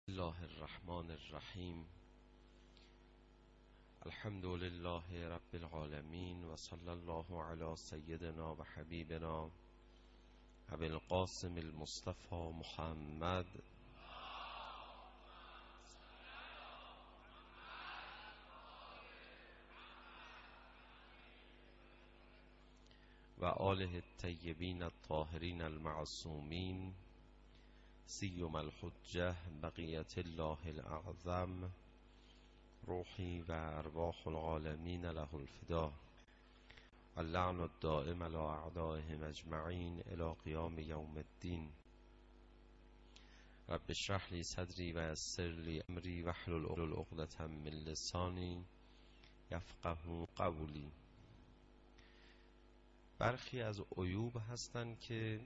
الله الرحمن الرحیم. الحمد لله رب العالمین و صلی الله علی سیدنا و حبیبنا ابی القاسم المصطفى محمد و آله الطیبین الطاهرین المعصومین سیما الحجة بقیت الله الاعظم روحی و ارواح العالمین له الفدا اللعن الدائم على اعدائهم اجمعین الی قیام یوم الدین. رب اشرح لی صدری و یسر لی امری واحلل عقدة من لسانی یفقهوا قولی. برخی از عیوب هستند که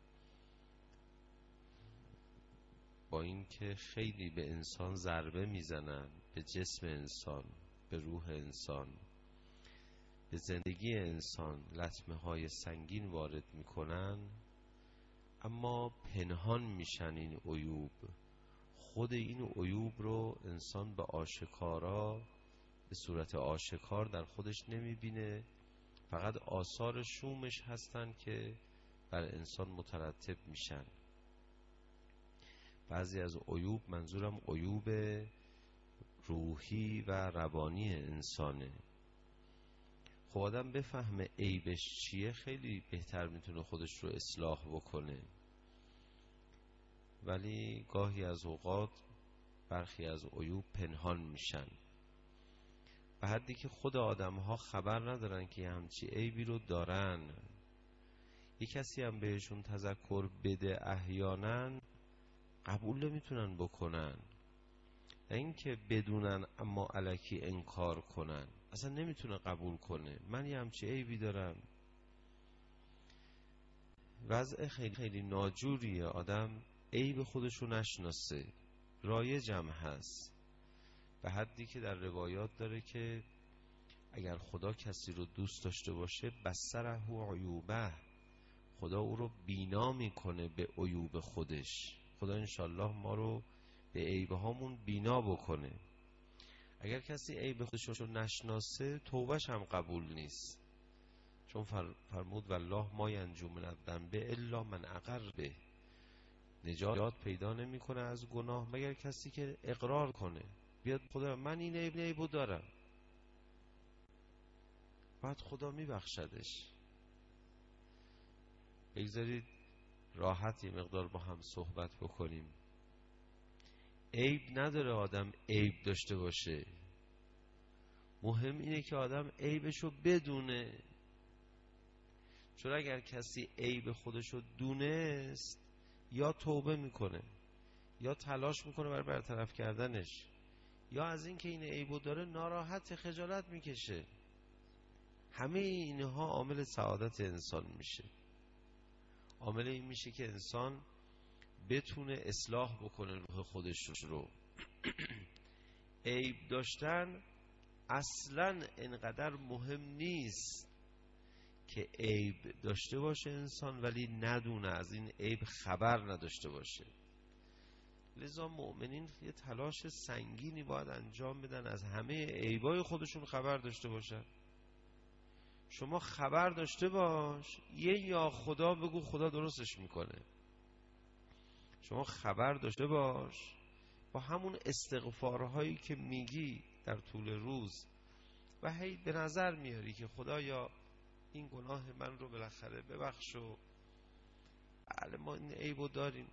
با اینکه خیلی به انسان ضربه میزنن، به جسم انسان، به روح انسان، به زندگی انسان لطمه های سنگین وارد میکنن، اما پنهان میشن این عیوب. خود این عیوب رو انسان به آشکارا، به صورت آشکار در خودش نمیبینه، فقط آثار شومش هستن که بر انسان مترتب میشن. بعضی از عیوب، منظورم عیوب روحی و روانی انسانه. خب آدم بفهمه عیبش چیه، خیلی بهتر میتونه خودش رو اصلاح بکنه. ولی گاهی از اوقات برخی از عیوب پنهان میشن، به حدی که خود آدم ها خبر ندارن که همچی عیبی رو دارن. یک کسی هم بهشون تذکر بده احیانا قبول نمیتونن بکنن، نه اینکه بدونن اما الکی انکار کنن، اصلا نمیتونه قبول کنه من یه همچی عیبی دارم. وضع خیلی خیلی ناجوریه آدم عیب خودشو نشناسه. رایجم هست، به حدی که در روایات داره که اگر خدا کسی رو دوست داشته باشه بصره عیوبه، خدا او رو بینا میکنه به عیوب خودش. خدا انشالله ما رو به عیبهامون بینا بکنه. اگر کسی عیب خودش رو نشناسه توبهش هم قبول نیست، چون فرمود والله ما ینجو من الذنب الا من اقر به. نجات پیدا نمیکنه از گناه مگر کسی که اقرار کنه، بیاد خدا من این عیبو دارم، بعد خدا میبخشدش. بگذارید راحت یه مقدار با هم صحبت بکنیم. عیب نداره آدم عیب داشته باشه، مهم اینه که آدم عیبشو بدونه. چون اگر کسی عیب خودشو دونست یا توبه میکنه یا تلاش میکنه برای برطرف کردنش، یا از این که این عیبو داره ناراحت، خجالت میکشه. همه اینها عامل سعادت انسان میشه، عامل این میشه که انسان بتونه اصلاح بکنه روح خودش رو. عیب داشتن اصلا انقدر مهم نیست که عیب داشته باشه انسان ولی ندونه، از این عیب خبر نداشته باشه. لذا مؤمنین یه تلاش سنگینی باید انجام بدن از همه عیبای خودشون خبر داشته باشن. شما خبر داشته باش، یه یا خدا بگو خدا درستش میکنه. شما خبر داشته باش، با همون استغفارهایی که میگی در طول روز و هی به نظر میاری که خدایا این گناه من رو بالاخره ببخش و بله ما این عیبو داریم،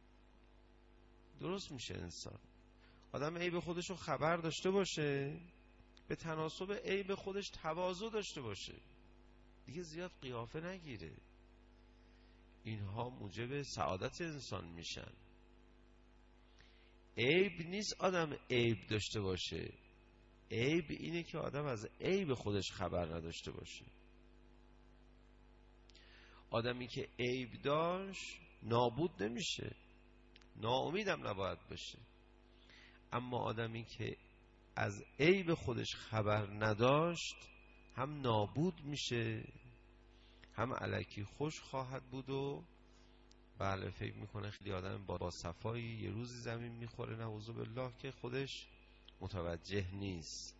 درست میشه انسان. آدم عیب خودش رو خبر داشته باشه، به تناسب عیب خودش تواضع داشته باشه، دیگه زیاد قیافه نگیره. اینها موجب سعادت انسان میشن. عیب نیست آدم عیب داشته باشه، عیب اینه که آدم از عیب خودش خبر نداشته باشه. آدمی که عیب داشت نابود نمیشه، ناامیدم نباید باشه. اما آدمی که از عیب خودش خبر نداشت هم نابود میشه، هم الکی خوش خواهد بود و بله، فکر میکنه خیلی آدم با صفایی یه روزی زمین میخوره نعوذ بالله که خودش متوجه نیست.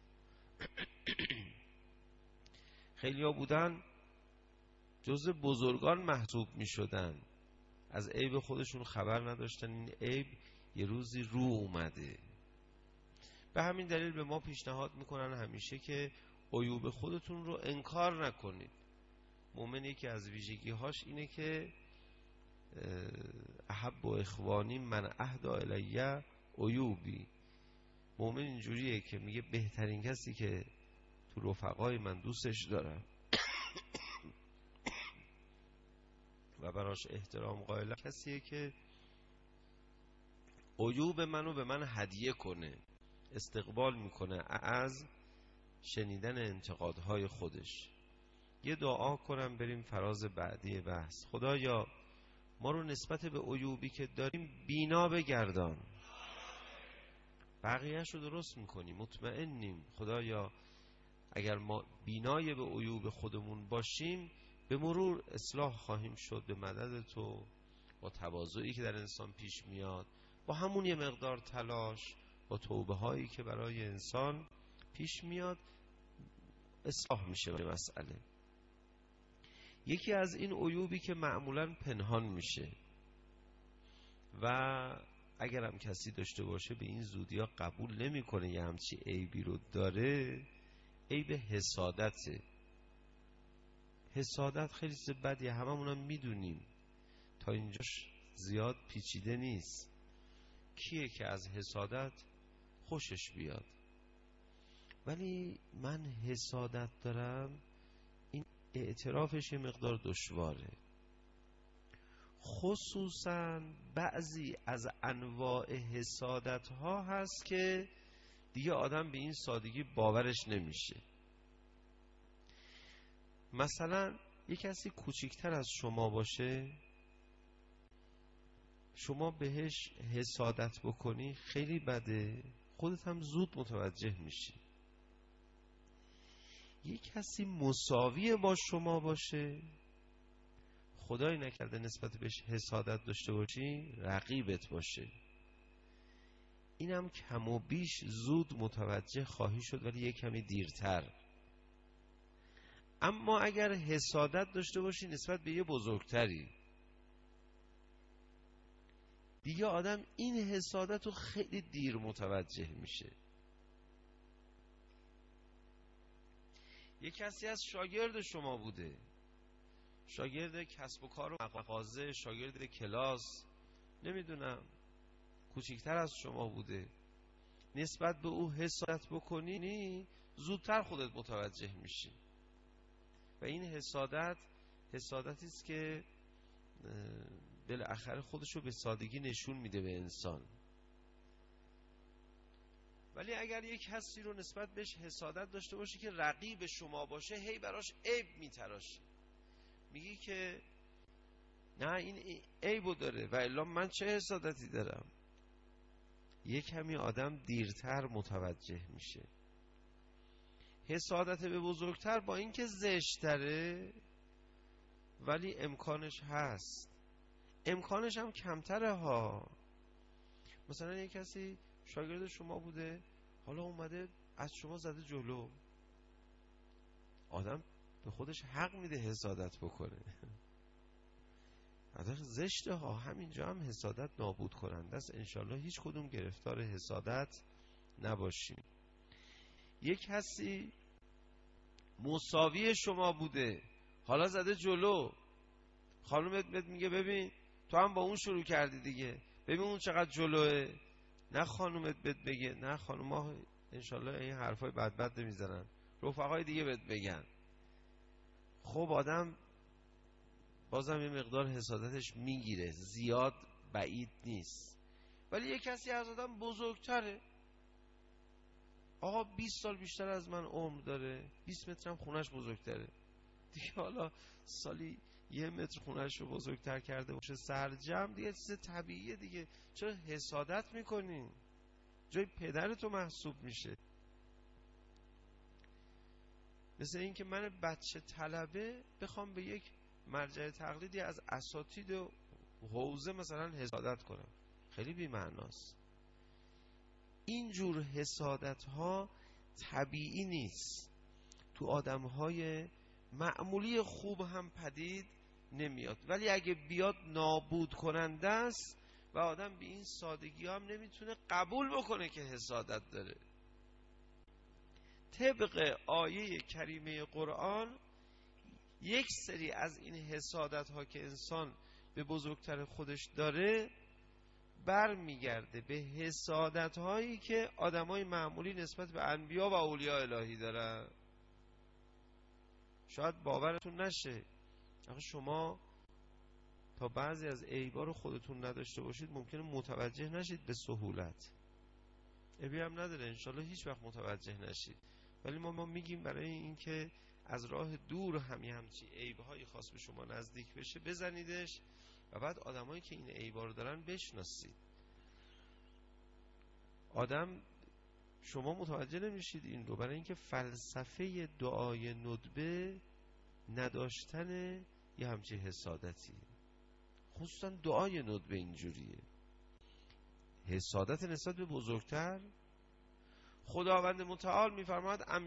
خیلی ها بودن جزء بزرگان محسوب میشدن، از عیب خودشون خبر نداشتن، این عیب یه روزی رو اومده. به همین دلیل به ما پیشنهاد میکنن همیشه که عیوب خودتون رو انکار نکنید. مؤمن یکی از ویژگی‌هاش اینه که احب و اخوانی من اهدا الیه عیوبی. مؤمن اینجوریه که میگه بهترین کسی که تو رفقای من دوستش دارم و براش احترام قائلم کسیه که عیوب منو به من هدیه کنه، استقبال میکنه از شنیدن انتقادهای خودش. یه دعا کنم بریم فراز بعدی بحث. خدایا ما رو نسبت به عیوبی که داریم بینا بگردان، بقیهش رو درست میکنیم، مطمئنیم خدایا اگر ما بینای به عیوب خودمون باشیم به مرور اصلاح خواهیم شد به مدد تو. با تواضعی که در انسان پیش میاد، با همون یه مقدار تلاش، با توبه هایی که برای انسان پیش میاد، اصلاح میشه به مسئله. یکی از این عیوبی که معمولاً پنهان میشه و اگرم کسی داشته باشه به این زودی ها قبول نمیکنه یه همچی عیبی رو داره، عیب حسادته. حسادت خیلی چیز بدیه، هممونم میدونیم، تا اینجاش زیاد پیچیده نیست. کیه که از حسادت خوشش بیاد؟ ولی من حسادت دارم، این اعترافش یه مقدار دشواره. خصوصا بعضی از انواع حسادت ها هست که دیگه آدم به این سادگی باورش نمیشه. مثلا یک کسی کوچکتر از شما باشه، شما بهش حسادت بکنی خیلی بده، خودت هم زود متوجه میشی. یک کسی مساوی با شما باشه، خدای نکرده نسبت بهش حسادت داشته باشی، رقیبت باشه، اینم کم و بیش زود متوجه خواهی شد، ولی یک کمی دیرتر. اما اگر حسادت داشته باشی نسبت به یه بزرگتری، دیگه آدم این حسادت رو خیلی دیر متوجه میشه. یک کسی از شاگرد شما بوده، شاگرد کسب و کار و مغازه، شاگرد کلاس، نمیدونم کوچکتر از شما بوده، نسبت به او حسادت بکنی زودتر خودت متوجه میشی. و این حسادتی است که بالاخره خودشو به سادگی نشون میده به انسان. ولی اگر یک کسی رو نسبت بهش حسادت داشته باشی که رقیب شما باشه، هی براش عیب میتراشی، میگی که نه این عیبو داره و الا من چه حسادتی دارم، یک کمی آدم دیرتر متوجه میشه. حسادت به بزرگتر با اینکه زشتره ولی امکانش هست، امکانش هم کمتره ها. مثلا یک کسی شاگرد شما بوده، حالا اومده از شما زده جلو، آدم به خودش حق میده حسادت بکنه. حتی زشته ها، همینجا هم حسادت نابود کننده است. انشالله هیچ کدوم گرفتار حسادت نباشیم. یک کسی مساوی شما بوده، حالا زده جلو، خانومت میگه ببین تو هم با اون شروع کردی دیگه، ببین اون چقدر جلوه. نه خانومت بهت بگه، نه خانوم ها انشالله این حرفای بد نمیزنن، رفقای دیگه بهت بگن. خب آدم بازم یه مقدار حسادتش میگیره، زیاد بعید نیست. ولی یک کسی از آدم بزرگتره، آقا 20 سال بیشتر از من عمر داره، 20 مترم خونش بزرگتره، دیگه حالا سالی 1 متر خونش رو بزرگتر کرده باشه سرجم، دیگه چیز طبیعیه دیگه. چرا حسادت میکنی؟ جای پدرتو محسوب میشه. مثل این که من بچه طلبه بخوام به یک مرجع تقلیدی از اساتید حوزه مثلا حسادت کنم، خیلی بی معناست. اینجور حسادت ها طبیعی نیست، تو آدم های معمولی خوب هم پدید نمیاد، ولی اگه بیاد نابود کننده است و آدم به این سادگی هم نمیتونه قبول بکنه که حسادت داره. طبق آیه کریمه قرآن یک سری از این حسادت ها که انسان به بزرگتر خودش داره برمیگرده به حسادت هایی که آدمای معمولی نسبت به انبیا و اولیاء الهی دارن. شاید باورتون نشه، آخه شما تا بعضی از عیبا رو خودتون نداشته باشید ممکنه متوجه نشید به سهولت. عیبی هم نداره، انشالله هیچ وقت متوجه نشید، ولی ما میگیم برای اینکه از راه دور همچی عیب‌هایی خاص به شما نزدیک بشه بزنیدش و بعد آدمایی که این عیبا رو دارن بشناسید. آدم شما متوجه نمیشید این رو، برای اینکه فلسفه دعای ندبه نداشتن یه همچی حسادتی، خصوصا دعای ندبه اینجوریه، حسادت نسبت به بزرگتر. خداوند متعال میفرماید ام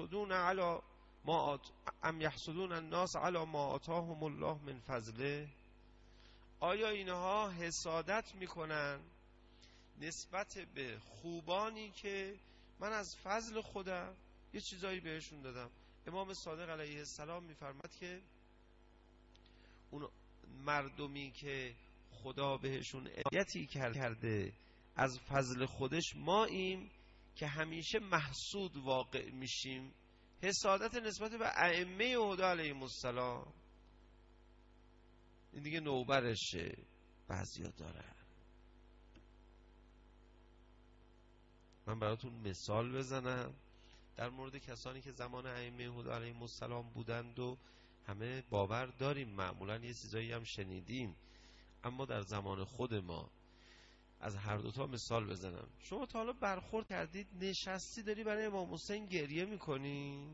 یحسدون الناس علی ما آتاهم الله من فضله. آیا اینها حسادت میکنن نسبت به خوبانی که من از فضل خودم یه چیزایی بهشون دادم؟ امام صادق علیه السلام میفرماد که اون مردمی که خدا بهشون عنایتی کرده از فضل خودش ماییم که همیشه محسود واقع میشیم. حسادت نسبت به ائمه هدی علیهم السلام این دیگه نوبرشه، بعضیا دارن. من براتون مثال بزنم در مورد کسانی که زمان ائمه هدی علیهم السلام بودند و همه باور داریم، معمولا یه چیزایی هم شنیدیم، اما در زمان خود ما از هر دوتا مثال بزنم. شما تا حالا برخورد کردید نشستی داری برای امام حسین گریه میکنی،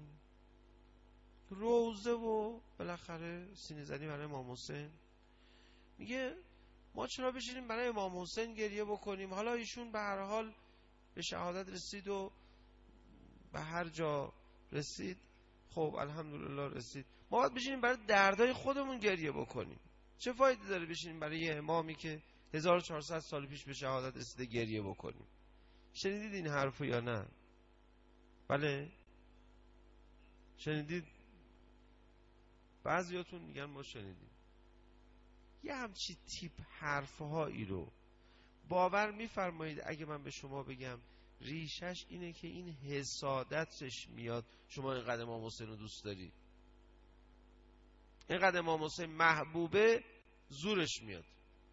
روزه و بالاخره سینه زنی برای امام حسین، میگه ما چرا بشینیم برای امام حسین گریه بکنیم، حالا ایشون به هر حال به شهادت رسید و به هر جا رسید، خب الحمدلله رسید، ما باید بشینیم برای دردای خودمون گریه بکنیم. چه فایده داره بشینیم برای یه امامی که 1400 سال پیش به شهادت رسیده گریه بکنیم؟ شنیدید این حرفو یا نه؟ بله شنیدید؟ بعضیاتون میگن ما شنیدیم. یه همچی تیپ حرفهایی رو باور میفرمایید اگه من به شما بگم ریشش اینه که این حسادتش میاد شما اینقدر امام حسین رو دوست داری، اینقدر امام حسین محبوبه، زورش میاد.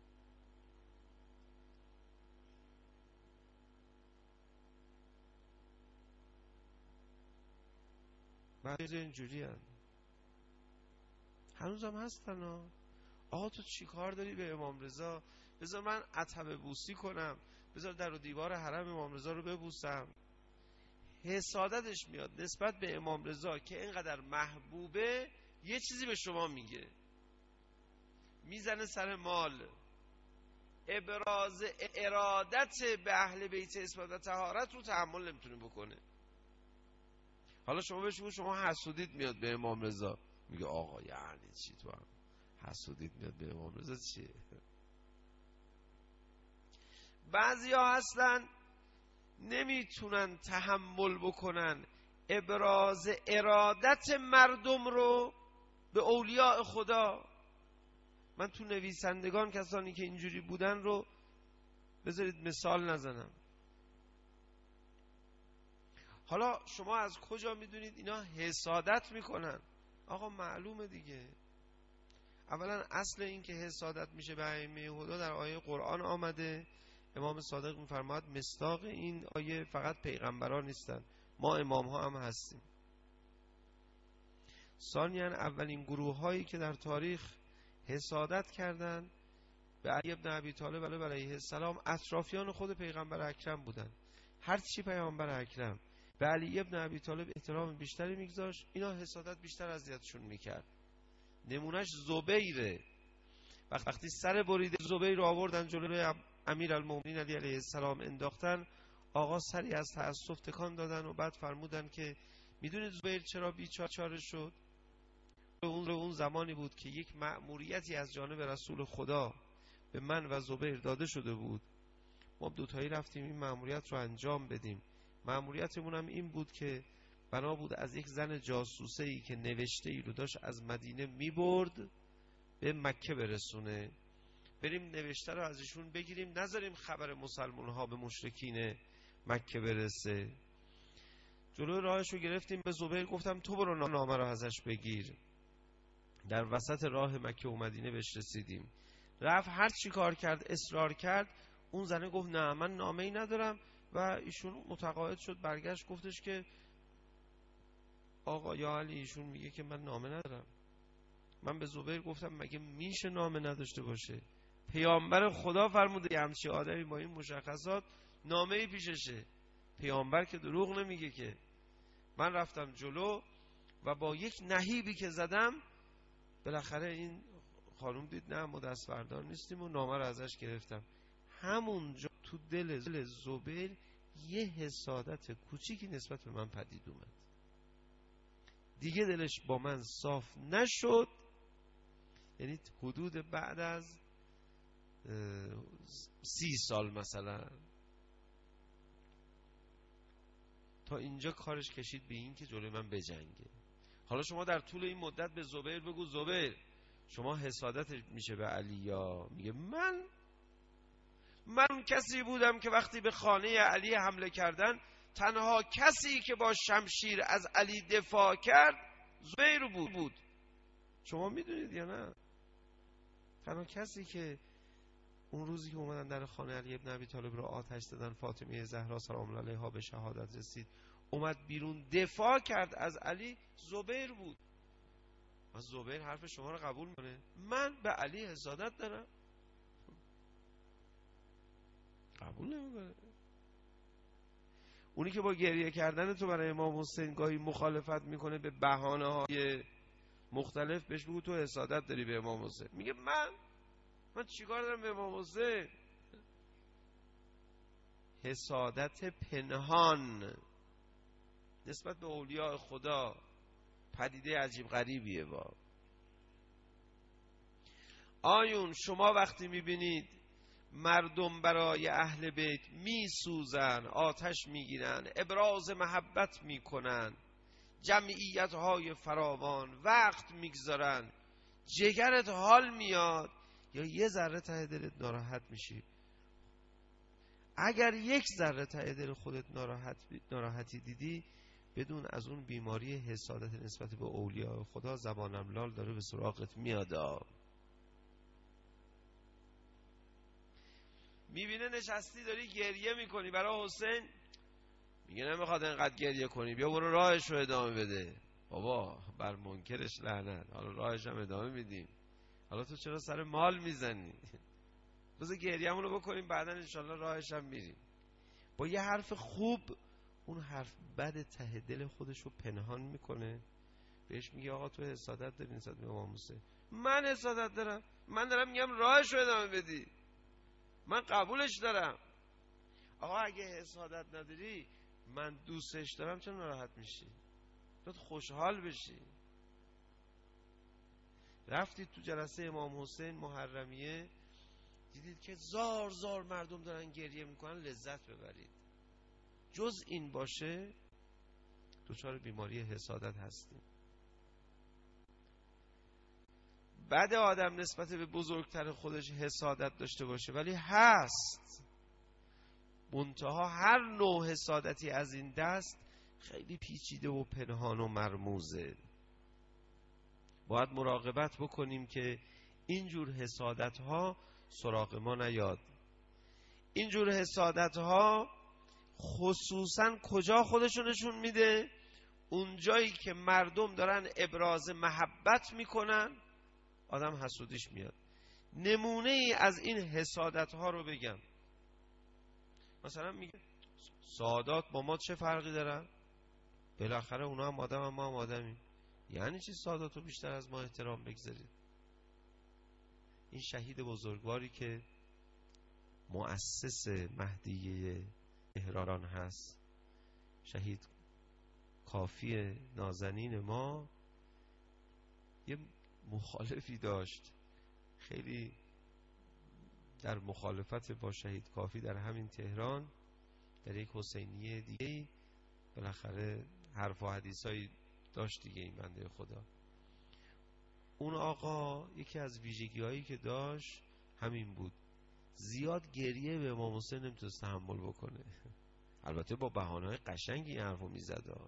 بعضی اینجوری هنوز هم هستن آقا تو چی کار داری به امام رضا؟ بذار من عتبه بوسی کنم، بذار در و دیوار حرم امام رضا رو ببوسم. حسادتش میاد نسبت به امام رضا که اینقدر محبوبه، یه چیزی به شما میگه، میزنه سر مال، ابراز ارادت به اهل بیت عصمت و طهارت رو تحمل نمیتونه بکنه. حالا شما بهش بگو شما حسودیت میاد به امام رضا، میگه آقا یعنی چی تو هم حسودیت میاد به امام رضا چیه؟ بعضی ها هستن نمیتونن تحمل بکنن ابراز ارادت مردم رو به اولیاء خدا. من تو نویسندگان کسانی که اینجوری بودن رو بذارید مثال نزنم. حالا شما از کجا میدونید اینا حسادت میکنن؟ آقا معلومه دیگه. اولا اصل این که حسادت میشه به ائمه هدی در آیه قرآن آمده. امام صادق میفرماد مصداق این آیه فقط پیغمبران نیستن، ما امام ها هم هستیم. ثانیاً اولین گروه هایی که در تاریخ حسادت کردند به علی ابن ابی طالب علیه السلام اطرافیان خود پیغمبر اکرم بودن. هر چی پیغمبر اکرم به علی ابن ابی طالب احترام بیشتری میگذاشت، اینا حسادت بیشتر اذیتشون میکرد. نمونهش زبیره. وقتی سر بریده زبیر رو آوردن جلوی امیرالمومنین علی علیه السلام انداختن، آقا سری از تأسف تکان دادن و بعد فرمودن که میدونید زبیر چرا بیچاره شد؟ اون زمانی بود که یک مأموریتی از جانب رسول خدا به من و زبیر داده شده بود. ما دوتایی رفتیم این مأموریت رو انجام بدیم. مأموریتمون هم این بود که بنا بود از یک زن جاسوسه‌ای که نوشته ای رو داشت از مدینه میبرد به مکه برسونه، بریم نوشته رو از ایشون بگیریم، نذاریم خبر مسلمان ها به مشرکین مکه برسه. جلوی راهش رو گرفتیم، به زبیر گفتم تو برو نامه رو ازش بگیر. در وسط راه مکه و مدینه بهش رسیدیم، رفت هر چی کار کرد اصرار کرد. اون زنه گفت نه من نامه ای ندارم و ایشون متقاعد شد، برگشت گفتش که آقا یا علی ایشون میگه که من نامه ندارم. من به زبیر گفتم مگه میشه نامه نداشته باشه؟ پیامبر خدا فرموده یه همچی آدمی با این مشخصات نامه ای پیششه، پیامبر که دروغ نمیگه که. من رفتم جلو و با یک نهیبی که زدم بالاخره این خانم دید نه ما دستبردار نیستیم و نامه رو ازش گرفتم. همونجا تو دل زبیر یه حسادت کوچیکی نسبت به من پدید اومد، دیگه دلش با من صاف نشد. یعنی حدود بعد از 30 سال مثلا تا اینجا کارش کشید به این که جلوی من بجنگه. حالا شما در طول این مدت به زبیر بگو زبیر شما حسادت میشه به علی، یا میگه من کسی بودم که وقتی به خانه علی حمله کردن تنها کسی که با شمشیر از علی دفاع کرد زبیر بود. شما میدونید یا نه؟ تنها کسی که اون روزی که اومدن در خانه علی ابن ابی طالب رو آتش زدن، فاطمه زهرا سلام الله علیها به شهادت رسید، اومد بیرون دفاع کرد از علی، زبیر بود. و زبیر حرف شما رو قبول میکنه؟ من به علی حسادت دارم؟ قبول نمیکنه. اونی که با گریه کردن تو برای امام حسین گاهی مخالفت میکنه به بهانه‌های مختلف، بهش بگو تو حسادت داری به امام حسین. میگه من چیکار دارم به امام حسین؟ حسادت پنهان نسبت به اولیاء خدا پدیده عجیب غریبیه. آیون شما وقتی میبینید مردم برای اهل بیت میسوزن، آتش میگیرن، ابراز محبت میکنن، جمعیت های فراوان وقت میگذارن، جگرت حال میاد یا یه ذره ته دلت ناراحت میشی؟ اگر یک ذره ته دل خودت ناراحتی دیدی، بدون از اون بیماری حسادت نسبت به اولیاء خدا زبانم لال داره به سراغت میاد. میبینه نشستی داری گریه میکنی برای حسین، میگه نمیخواد انقدر گریه کنی، بیا برو راهش رو ادامه بده. بابا بر منکرش لعنت، حالا راهش هم ادامه میدیم، حالا تو چرا سر مال میزنی؟ بذار گریه‌مون رو بکنیم بعدن انشالله راهش هم میریم. با یه حرف خوب اون حرف بد ته دل خودش رو پنهان میکنه، بهش میگه آقا تو حسادت داری نسبت به امام حسین. من حسادت دارم؟ من دارم میگم راهش رو ادامه بدی، من قبولش دارم. آقا اگه حسادت نداری من دوستش دارم چرا ناراحت میشی؟ باید خوشحال بشی. رفتید تو جلسه امام حسین محرمیه، دیدید که زار مردم دارن گریه میکنن، لذت ببرید. جز این باشه دچار بیماری حسادت هستیم. بعد آدم نسبت به بزرگتر خودش حسادت داشته باشه، ولی هست. منتها هر نوع حسادتی از این دست خیلی پیچیده و پنهان و مرموزه. باید مراقبت بکنیم که اینجور حسادت ها سراغ ما نیاد. اینجور حسادت ها خصوصا کجا خودشونشون میده؟ اون جایی که مردم دارن ابراز محبت میکنن آدم حسودیش میاد. نمونه ای از این حسادت ها رو بگم. مثلا میگه سادات با ما چه فرقی دارن؟ بالاخره اونا هم آدم هم ما هم آدمیم. یعنی چی سادات رو بیشتر از ما احترام بگذارید؟ این شهید بزرگواری که مؤسس مهدیه تهران هست، شهید کافی نازنین ما، یه مخالفی داشت خیلی در مخالفت با شهید کافی در همین تهران، در یک حسینیه دیگه بالاخره حرف و حدیثایی داشت دیگه. این بنده خدا، اون آقا یکی از ویژگی هایی که داشت همین بود، زیاد گریه به امام حسین نمیتونست تحمل بکنه. البته با بهانه‌های قشنگی این حرفو میزد.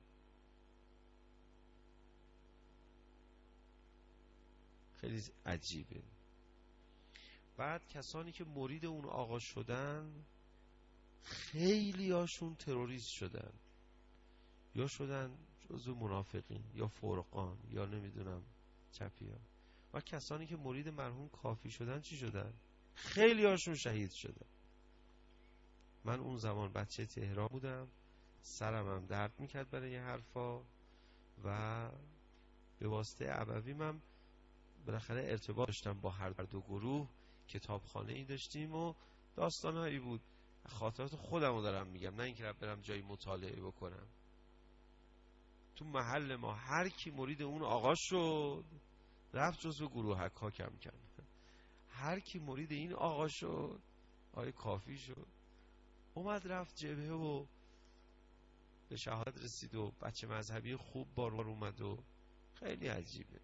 خیلی عجیبه. بعد کسانی که مرید اون آقا شدن، خیلی هاشون تروریست شدن، یا شدن جزو منافقین یا فرقان یا نمیدونم چپیا. و کسانی که مرید مرحوم کافی شدن چی شدن؟ خیلی هاشون شهید شدن. من اون زمان بچه تهران بودم، سرم هم درد میکرد برای این حرفا و به واسطه ابویم هم بالاخره ارتباط داشتم با هر دو گروه. کتابخانه ای داشتیم و داستانهایی بود. خاطرات خودم رو دارم میگم، نه اینکه برم جایی مطالعه بکنم. تو محل ما هر کی مرید اون آقا شد رفت جزو گروهک ها کم کم. هر کی مرید این آقا شد، آقای کافی شد، اومد رفت جبهه و به شهادت رسید و بچه مذهبی خوب بار اومد و خیلی عجیبه.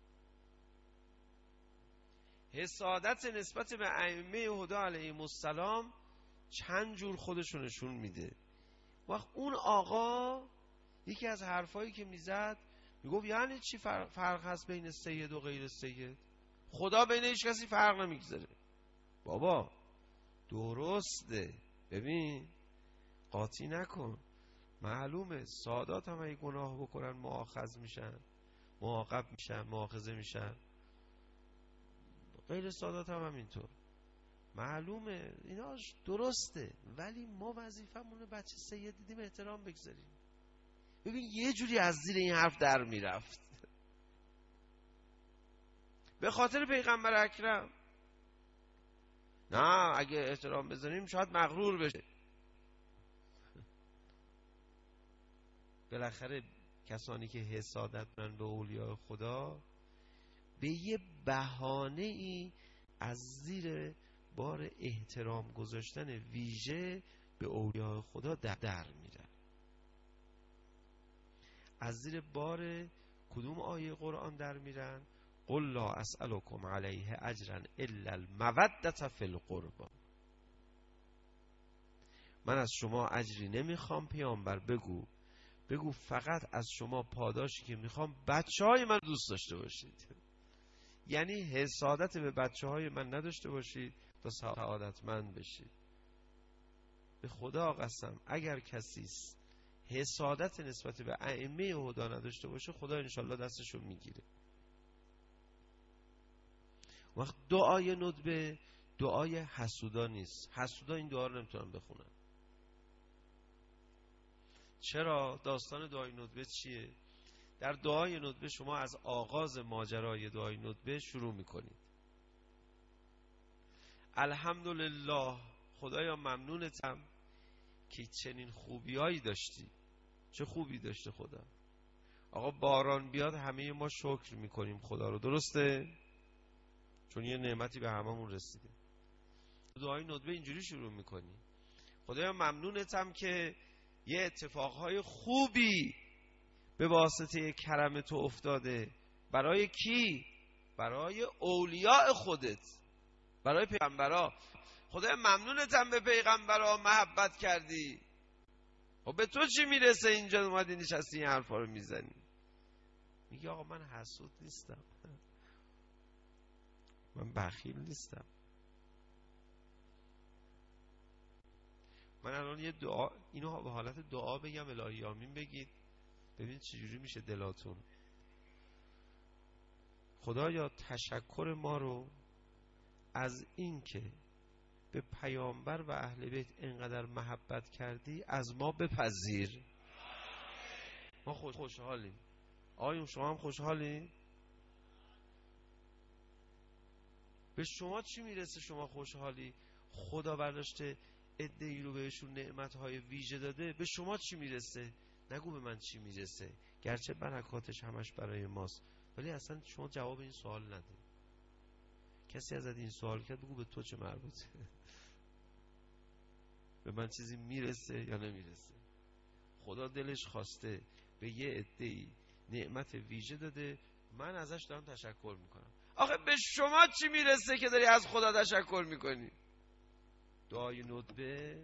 حسادت نسبت به ائمه هدی علیهم السلام چند جور خودشو نشون میده. وقت اون آقا یکی از حرفایی که میزد میگفت یعنی چی فرق هست بین سید و غیر سید؟ خدا بین هیچ کسی فرق نمیگذاره. بابا درسته، ببین قاطی نکن. معلومه سادات هم اگه گناه بکنن مؤاخذ میشن، معاقب میشن، مؤاخذه میشن. غیر سادات هم همینطور. معلومه ایناش درسته، ولی ما وظیفمونه بچه سید دیدیم احترام بگذاریم. ببین یه جوری از زیر این حرف در میرفت به خاطر پیغمبر اکرم. نه اگه احترام بذاریم شاید مغرور بشه. بالاخره کسانی که حسادت من به اولیاء خدا به یه بهانه ای از زیر بار احترام گذاشتن ویژه به اولیاء خدا در میرن. از زیر بار کدوم آیه قرآن در میرن؟ قل لا اسألکم علیه اجرا الا المودة فی القربى. من از شما اجری نمیخوام پیامبر، بگو فقط از شما پاداشی که میخوام بچه های من دوست داشته باشید. یعنی حسادت به بچه های من نداشته باشید تا سعادتمند بشید. به خدا قسم اگر کسی حسادت نسبت به ائمه هدی نداشته باشه، خدا انشالله دستشو میگیره. وقت دعای ندبه دعای حسودا نیست. حسودا این دعا رو نمیتونن بخونن. چرا؟ داستان دعای ندبه چیه؟ در دعای ندبه شما از آغاز ماجرای دعای ندبه شروع میکنید. الحمدلله، خدایا ممنونتم که چنین خوبیایی داشتی. چه خوبی داشته خدا؟ آقا باران بیاد همه ما شکر میکنیم خدا رو، درسته؟ چون یه نعمتی به هممون رسیده. دعای ندبه اینجوری شروع میکنی: خدایا ممنونتم که یه اتفاقهای خوبی به واسطه کرم تو افتاده. برای کی؟ برای اولیاء خودت، برای پیغمبرا. خدایا ممنونتم به پیغمبرا محبت کردی. و به تو چی میرسه اینجا اومدی نشستی این حرفا رو میزنی؟ میگه آقا من حسود نیستم، من بخیل نیستم. من الان یه دعا، اینو به حالت دعا بگم الهی آمین بگید، ببین چجوری میشه دلاتون. خدایا تشکر ما رو از این که به پیامبر و اهل بیت اینقدر محبت کردی از ما بپذیر. ما خوشحالیم. آقایون شما هم خوشحالین؟ به شما چی میرسه؟ شما خوشحالی خدا برداشته عده‌ای رو بهشون نعمتهای ویژه داده، به شما چی میرسه؟ نگو به من چی میرسه، گرچه برکاتش همش برای ماست، ولی اصلا شما جواب این سوال نده. کسی ازت این سوال کرد بگو به تو چه مربوطه؟ به من چیزی میرسه یا نمیرسه؟ خدا دلش خواسته به یه عده‌ای نعمت ویژه داده، من ازش دارم تشکر میکنم. آخه به شما چی میرسه که داری از خدا تشکر میکنی؟ دعای ندبه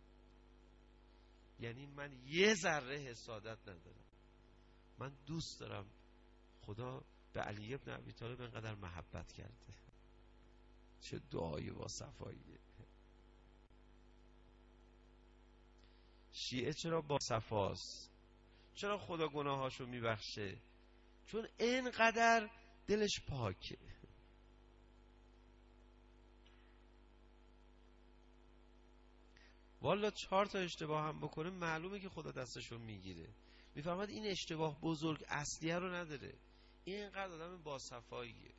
یعنی من یه ذره حسادت ندارم، من دوست دارم خدا به علی ابن ابی طالب اینقدر محبت کرده. چه دعای با صفاییه. شیعه چرا با صفاست؟ چرا خدا گناهاشو میبخشه؟ چون اینقدر دلش پاکه. والا 4 تا اشتباه هم بکنه معلومه که خدا دستشو میگیره. میفهمد این اشتباه بزرگ اصلیه رو نداره، اینقدر آدم با صفاییه.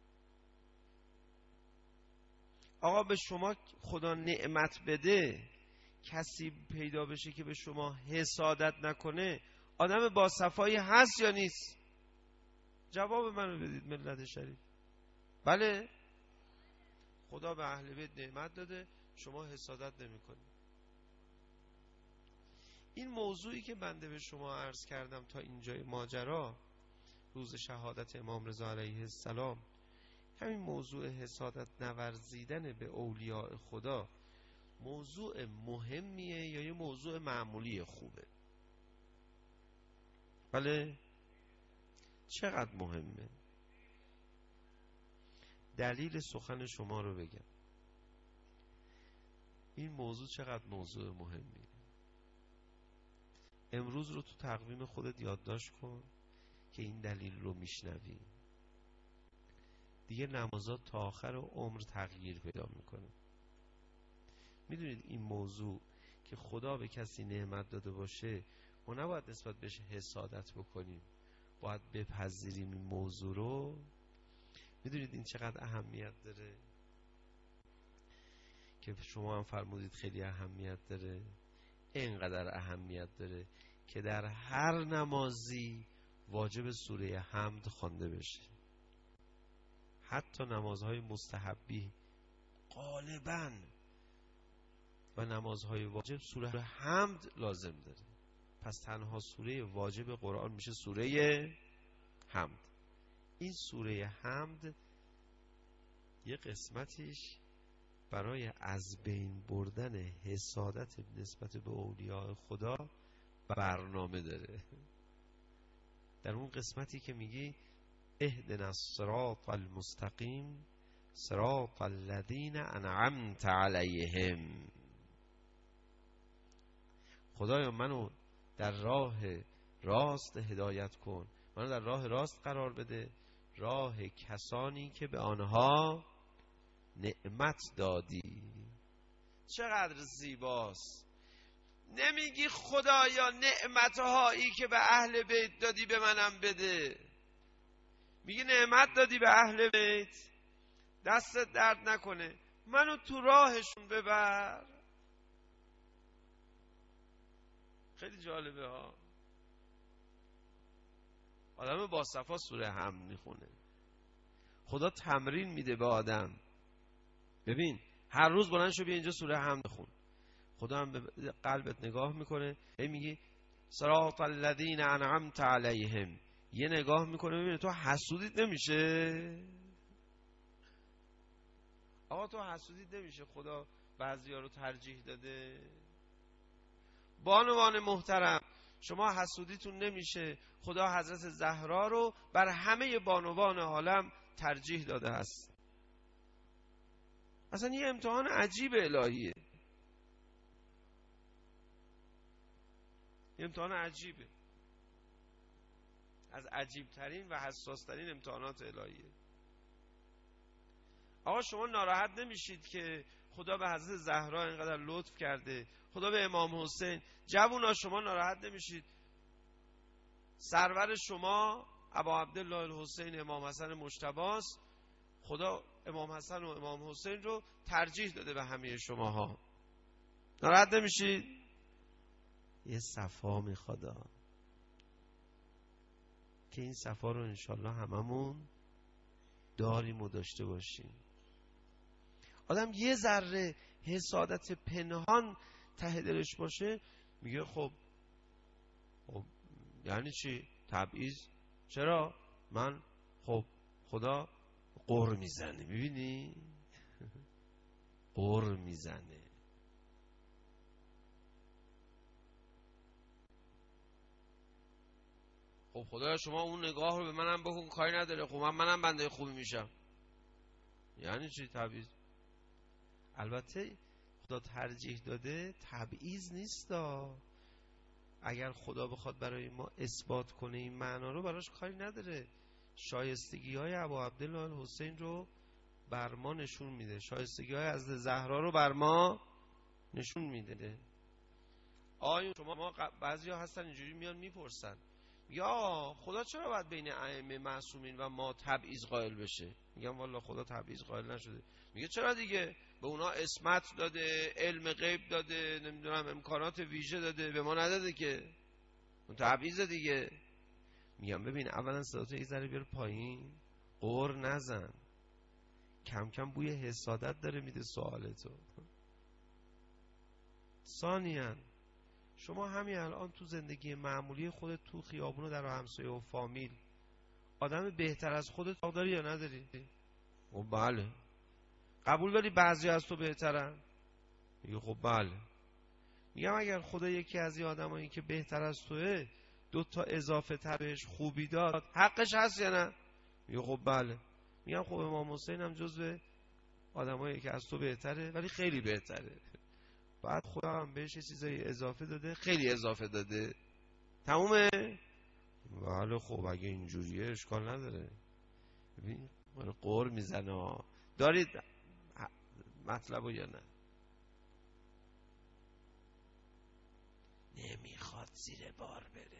آقا به شما خدا نعمت بده، کسی پیدا بشه که به شما حسادت نکنه، آدم با صفایی هست یا نیست؟ جواب منو بدید ملت شریف. بله، خدا به اهل بیت نعمت داده، شما حسادت نمی‌کنید. این موضوعی که بنده به شما عرض کردم تا اینجای ماجرا، روز شهادت امام رضا علیه السلام، همین موضوع حسادت نورزیدن به اولیاء خدا موضوع مهمیه یا یه موضوع معمولی خوبه؟ بله، چقدر مهمه؟ دلیل سخن شما رو بگم. این موضوع چقدر موضوع مهمیه. امروز رو تو تقویم خودت یادداشت کن که این دلیل رو میشنوی. دیگه نمازات تا آخر عمر تغییر پیدا میکنه. میدونید این موضوع که خدا به کسی نعمت داده باشه، ما نباید نسبت بهش حسادت بکنیم، باید بپذیریم این موضوع رو. میدونید این چقدر اهمیت داره که شما هم فرمودید خیلی اهمیت داره. اینقدر اهمیت داره که در هر نمازی واجب سوره حمد خوانده بشه. حتی نمازهای مستحبی غالباً و نمازهای واجب سوره حمد لازم داره. پس تنها سوره واجب قرآن میشه سوره حمد. این سوره حمد یه قسمتیش برای از بین بردن حسادت نسبت به اولیاء خدا برنامه داره. در اون قسمتی که میگی اهدنا الصراط المستقیم صراط الذین انعمت علیهم، خدایا منو در راه راست هدایت کن، منو در راه راست قرار بده، راه کسانی که به آنها نعمت دادی. چقدر زیباست. نمیگی خدایا نعمتهایی که به اهل بیت دادی به منم بده، میگی نعمت دادی به اهل بیت، دستت درد نکنه، منو تو راهشون ببر. خیلی جالبه ها. آدم با صفا سوره حمد میخونه، خدا تمرین میده به آدم. ببین هر روز بلند شو بیا اینجا سوره حمد خون. خدا هم به قلبت نگاه میکنه، میگی صراط الذین انعمت علیهم، یه نگاه میکنه ببینه تو حسودیت نمیشه. آقا تو حسودیت نمیشه خدا بعضیا رو ترجیح داده؟ بانوان محترم، شما حسودیتون نمیشه خدا حضرت زهرا رو بر همه بانوان عالم ترجیح داده است. اصلا یه امتحان عجیب الهیه، یه امتحان عجیبه، از عجیبترین و حساسترین امتحانات الهیه. آقا شما ناراحت نمیشید که خدا به حضرت زهرا اینقدر لطف کرده، خدا به امام حسین؟ جوونا شما ناراحت نمیشید سرور شما ابا عبدالله الحسین امام حسن مجتبی است، خدا امام حسن و امام حسین رو ترجیح داده به همه شماها. ناراحت نمیشید؟ یه صفا میخواد که این صفا رو انشالله هممون داریم و داشته باشیم. آدم یه ذره حسادت پنهان ته دلش باشه، میگه خب یعنی چی؟ تبعیض؟ چرا؟ من خب خدا قر میزنه، میبینی؟ قر میزنه. خب خدا شما اون نگاه رو به منم بکن، کاری نداره، خب منم بنده خوبی میشم. یعنی چی تبعیض؟ البته خدا ترجیح داده تبعیض نیستا. اگر خدا بخواد برای ما اثبات کنه این معنا رو، براش کاری نداره. شایستگی های ابا عبدالله حسین رو بر ما نشون میده، شایستگی های حضرت زهرا رو بر ما نشون میده. آیا شما بعضی ها هستن اینجوری میان میپرسن، یا خدا چرا باید بین ائمه معصومین و ما تبعیض قائل بشه؟ میگم والا خدا تبعیض قائل نشده. میگه چرا دیگه؟ به اونا عصمت داده، علم غیب داده، نمیدونم امکانات ویژه داده، به ما نداده که. اون تبعیض دیگه. میگم ببین، اولا صداتو یه ذره بیار پایین، قر نزن، کم کم بوی حسادت داره میده سوالتو. ثانیاً شما همین الان تو زندگی معمولی خودت، تو خیابون و در همسایه و فامیل، آدم بهتر از خودت داری یا نداری؟ خب بله. قبول داری بعضی از تو بهترن؟ میگه خب بله. میگم اگر خدا یکی از این آدمایی که بهتر از توه 2 تا اضافه تر بهش خوبی داد، حقش هست یا نه؟ میگه خب بله. میگم خب امام حسین هم جزو آدمایی که از تو بهتره، ولی خیلی بهتره. بعد خدا هم بهش یه چیزایی اضافه داده، خیلی اضافه داده. تمومه؟ بله. خب اگه اینجوریه اشکال نداره. ببین من قور میزنه. دارید مطلبو یا نه؟ نمیخواد زیر بار بره.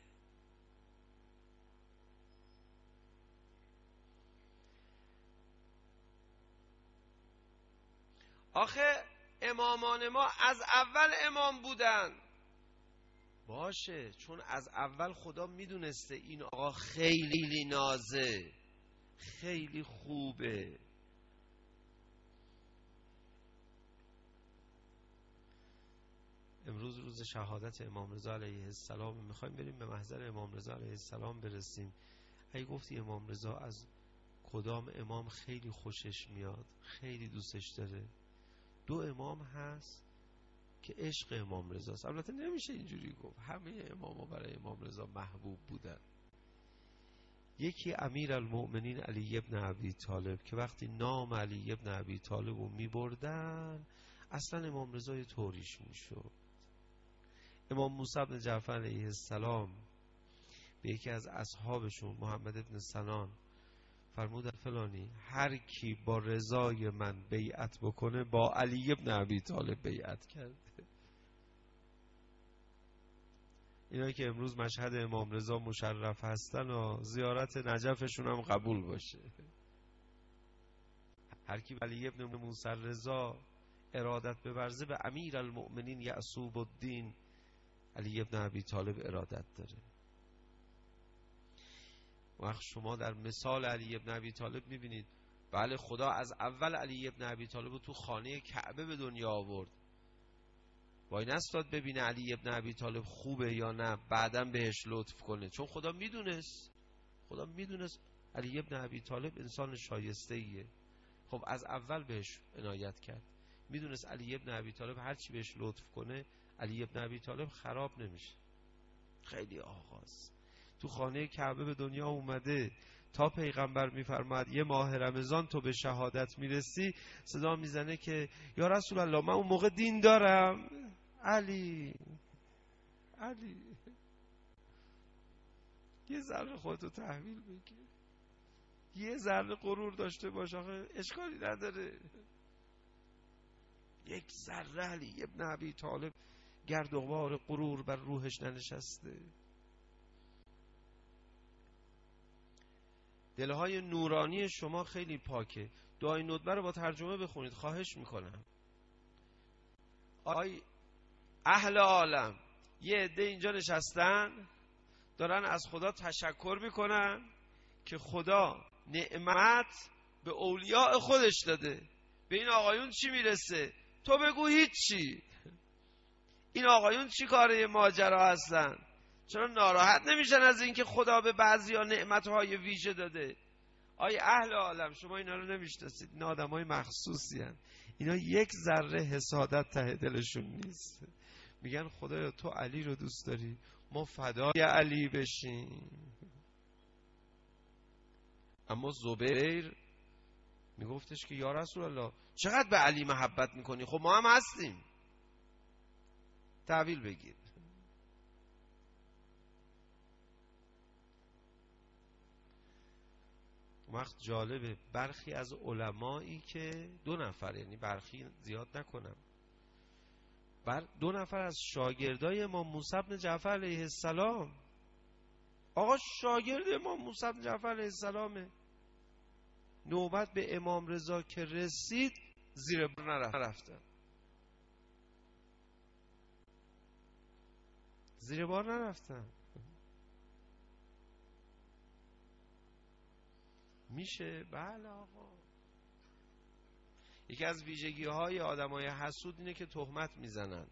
آخه امامان ما از اول امام بودن. باشه، چون از اول خدا میدونسته این آقا خیلی نازه، خیلی خوبه. امروز روز شهادت امام رضا علیه السلام، میخوایم بریم به محضر امام رضا علیه السلام برسیم. اگه گفتی امام رضا از کدام امام خیلی خوشش میاد، خیلی دوستش داره؟ 2 امام هست که عشق امام رضاست. البته نمیشه اینجوری گفت، همه اماما برای امام رضا محبوب بودن. یکی امیرالمؤمنین علی ابن ابی طالب که وقتی نام علی ابن ابی طالب رو میبردن اصلا امام رضا یه طوریش میشد. امام موسی بن جعفر علیه السلام به یکی از اصحابشون محمد ابن سنان فرمودن فلانی هر کی با رضای من بیعت بکنه با علی ابن ابی طالب بیعت کرده. اینا که امروز مشهد امام رضا مشرف هستن و زیارت نجفشون هم قبول باشه. هر کی علی ابن موسی رضا ارادت بورزه به امیر المؤمنین یعصوب الدین علی ابن ابی طالب ارادت داره. وقت شما در مثال علی ابن ابی طالب میبینید، بله خدا از اول علی ابن ابی طالب رو تو خانه کعبه به دنیا آورد. وای نستاد ببینه علی ابن ابی طالب خوبه یا نه، بعدم بهش لطف کنه. چون خدا میدونست علی ابن ابی طالب انسان شایسته ایه. خب از اول بهش عنایت کرد. میدونست علی ابن ابی طالب هرچی بهش لطف کنه علی ابن ابی طالب خراب نمیشه. خیلی آغاز تو خانه کعبه به دنیا اومده، تا پیغمبر میفرماد یه ماه رمضان تو به شهادت میرسی، صدا میزنه که یا رسول الله من اون موقع دین دارم. علی یه ذره خودتو تحویل بگیر، یه ذره غرور داشته باش، آخه اشکالی نداره. یک ذره علی ابن ابی طالب گرد و غبار غرور بر روحش ننشسته. دلهای نورانی شما خیلی پاکه. دعای ندبه رو با ترجمه بخونید، خواهش میکنم. آی اهل عالم، یه عده اینجا نشستن دارن از خدا تشکر میکنن که خدا نعمت به اولیاء خودش داده. به این آقایون چی میرسه؟ تو بگو هیچی. این آقایون چی کاره ماجرا هستن؟ چرا ناراحت نمیشن از اینکه خدا به بعضیا نعمتهای ویژه داده؟ آی اهل عالم، شما اینا رو نمیشناسید، اینا آدمای مخصوصی هستند. اینا یک ذره حسادت ته دلشون نیست. میگن خدایا تو علی رو دوست داری، ما فدای علی بشیم. اما زبیر میگفتش که یا رسول الله چقدر به علی محبت میکنی؟ خب ما هم هستیم. تحویل بگیر. وقت جالبه برخی از علمایی که 2 نفر، یعنی برخی زیاد نکنم، 2 نفر از شاگردای امام موسی بن جعفر علیه السلام، آقا شاگرد امام موسی بن جعفر علیه السلامه، نوبت به امام رضا که رسید زیر بار نرفتن. زیر بار نرفتن. میشه؟ بله آقا. یکی از ویژگی های آدمای حسود اینه که تهمت میزنن.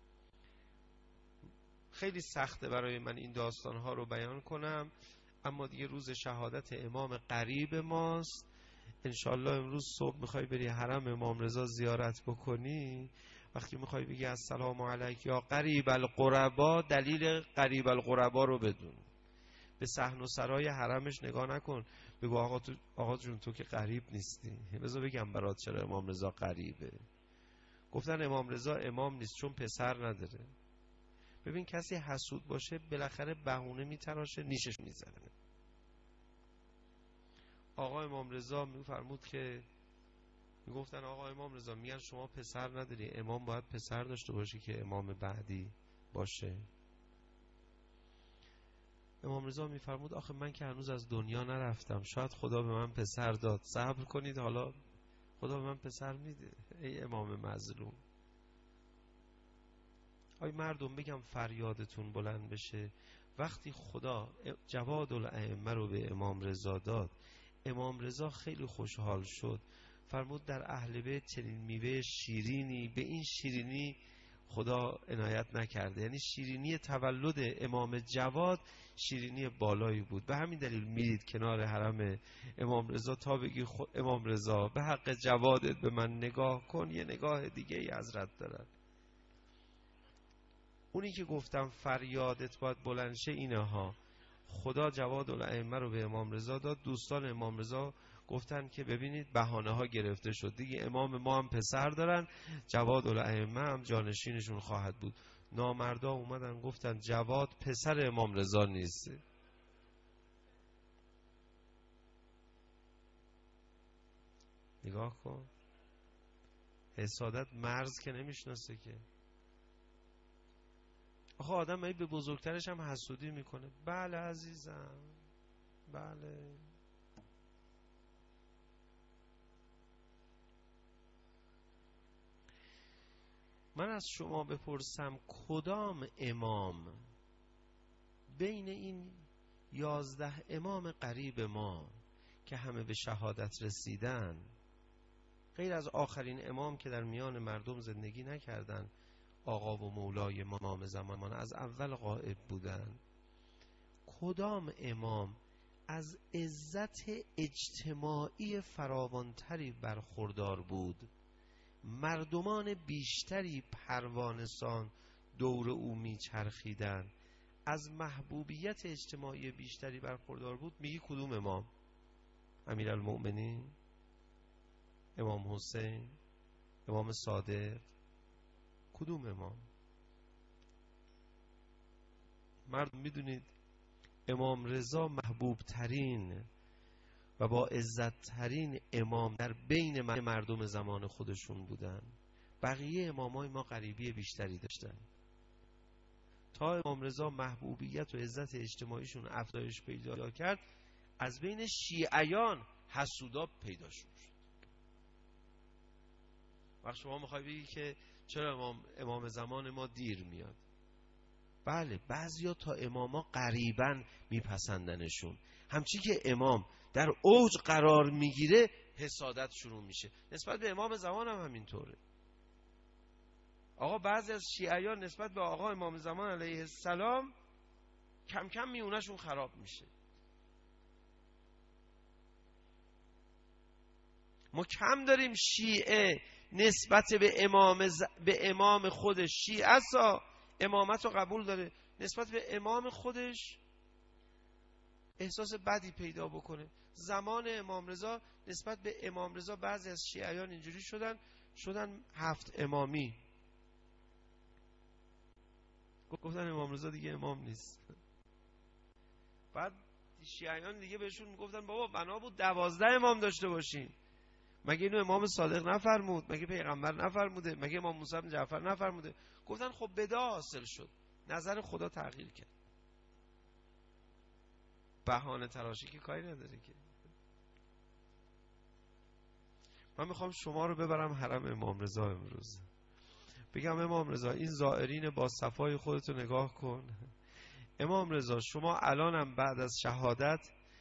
خیلی سخته برای من این داستان ها رو بیان کنم، اما دیگه روز شهادت امام قریب ماست. انشالله امروز صبح میخوای بری حرم امام رضا زیارت بکنی، وقتی میخوای بگی السلام علیک یا قریب القربا، دلیل قریب القربا رو بدون. به صحن و سرای حرمش نگاه نکن بگو آقا جون تو که قریب نیستی، بذار بگم برات چرا امام رضا قریبه. گفتن امام رضا امام نیست چون پسر نداره. ببین کسی حسود باشه بالاخره بهونه میتراشه، نیشش میزنه. آقا امام رضا میفرمود که میگفتن آقا امام رضا میگن شما پسر نداری، امام باید پسر داشته باشه که امام بعدی باشه. امام رضا میفرمود آخه من که هنوز از دنیا نرفتم، شاید خدا به من پسر داد، صبر کنید حالا خدا به من پسر میده. ای امام مظلوم. آی مردم بگم فریادتون بلند بشه. وقتی خدا جواد الائمه رو به امام رضا داد، امام رضا خیلی خوشحال شد، فرمود در اهل بیت چنین میوه شیرینی به این شیرینی خدا عنایت نکرده. یعنی شیرینی تولد امام جواد شیرینی بالایی بود. به همین دلیل میرید کنار حرم امام رضا تا بگی امام رضا به حق جوادت به من نگاه کن، یه نگاه دیگه ای حضرت دارن. اونی که گفتم فریادت باید بلند شه اینه ها. خدا جواد الائمه رو به امام رضا داد. دوستان امام رضا گفتن که ببینید بهانه ها گرفته شد دیگه، امام ما هم پسر دارن، جواد الائمه هم جانشینشون خواهد بود. نامردا اومدن گفتن جواد پسر امام رضا نیست. نگاه کن، حسادت مرز که نمیشناسه که. آخه آدم به بزرگترش هم حسودی میکنه. بله عزیزم، بله. من از شما بپرسم کدام امام بین این 11 امام قریب ما که همه به شهادت رسیدن، غیر از آخرین امام که در میان مردم زندگی نکردن، آقا و مولای امام زمان از اول غائب بودن، کدام امام از عزت اجتماعی فراوانتری برخوردار بود، مردمان بیشتری پروانه‌سان دور او میچرخیدن، از محبوبیت اجتماعی بیشتری برخوردار بود؟ میگی کدوم امام؟ امیرالمؤمنین، امام حسین، امام صادق؟ کدوم امام؟ مردم میدونید امام رضا محبوب ترین و با عزت ترین امام در بین مردم زمان خودشون بودن. بقیه امامای ما غریبی بیشتری داشتن. تا امام رضا محبوبیت و عزت اجتماعیشون افزایش پیدا کرد، از بین شیعیان حسودا پیدا شد. وقت شما میخوای بگی که چرا امام زمان ما دیر میاد؟ بله، بعضیا تا اماما قریباً میپسندنشون، همچی که امام در اوج قرار میگیره حسادت شروع میشه. نسبت به امام زمان هم همینطوره. آقا بعضی از شیعیان نسبت به آقا امام زمان علیه السلام کم کم میونشون خراب میشه. ما کم داریم شیعه نسبت به امام خودش، شیعه اصلا امامت رو قبول داره، نسبت به امام خودش احساس بدی پیدا بکنه. زمان امام رضا نسبت به امام رضا بعضی از شیعیان اینجوری شدن 7 امامی. گفتن امام رضا دیگه امام نیست. بعد شیعیان دیگه بهشون گفتن بابا بنا بود 12 امام داشته باشیم. مگه اینو امام صادق نفرمود؟ مگه پیغمبر نفرموده؟ مگه امام موسی بن جعفر نفرموده؟ گفتن خب بدعا حاصل شد، نظر خدا تغییر کرد. بهانه تراشی که کاری نداره که. من میخوام شما رو ببرم حرم امام رضا امروز، بگم امام رضا این زائرین با صفای خودتو نگاه کن. امام رضا شما الانم بعد از شهادت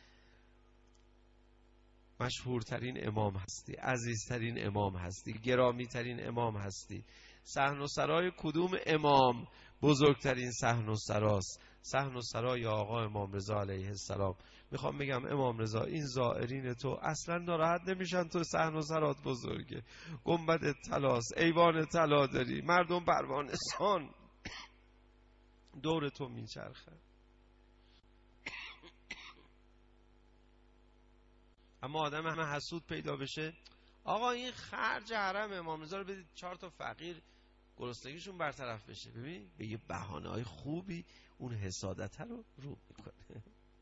مشهورترین امام هستی، عزیزترین امام هستی، گرامیترین امام هستی. صحن و سرای کدوم امام بزرگترین صحن و سراست؟ صحن و سرای آقا امام رضا علیه السلام. میخوام بگم امام رضا این زائرین تو اصلا ناراحت نمیشن تو صحن و سرات بزرگه، گنبد طلاست، ایوان طلا داری، مردم پروانه سان دور تو میچرخن. اما آدم همه حسود پیدا بشه، آقا این خرج حرم امام رضا رو بدید 4 تا فقیر گرسنگیشون برطرف بشه. ببین به یه بهانه‌های خوبی اون حسادت رو میکنه.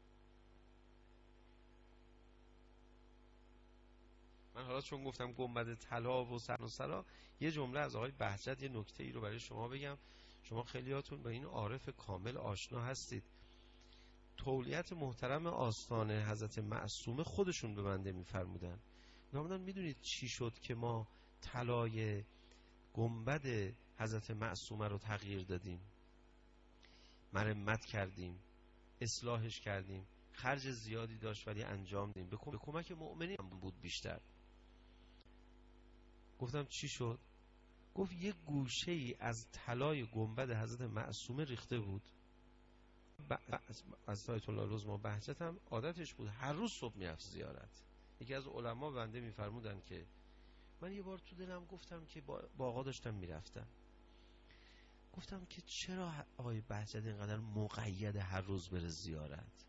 من حالا چون گفتم گنبد طلا و صحن و سرا، یه جمله از آقای بهجت، یه نکته ای رو برای شما بگم. شما خیلیاتون با این عارف کامل آشنا هستید. تولیت محترم آستانه حضرت معصومه خودشون به بنده میفرمودن، میدونید چی شد که ما طلای گنبد حضرت معصومه رو تغییر دادیم، مرمت کردیم، اصلاحش کردیم، خرج زیادی داشت ولی انجام دادیم، به کمک مؤمنین بود بیشتر. گفتم چی شد؟ گفت یه گوشه ای از طلای گنبد حضرت معصومه ریخته بود. از آیت الله العظمی بهجت هم عادتش بود هر روز صبح میرفت زیارت. یکی از علما بنده میفرمودن که من یه بار تو دلم گفتم که با آقا داشتم میرفتم، گفتم که چرا آقای بهجت اینقدر مقید هر روز بره زیارت؟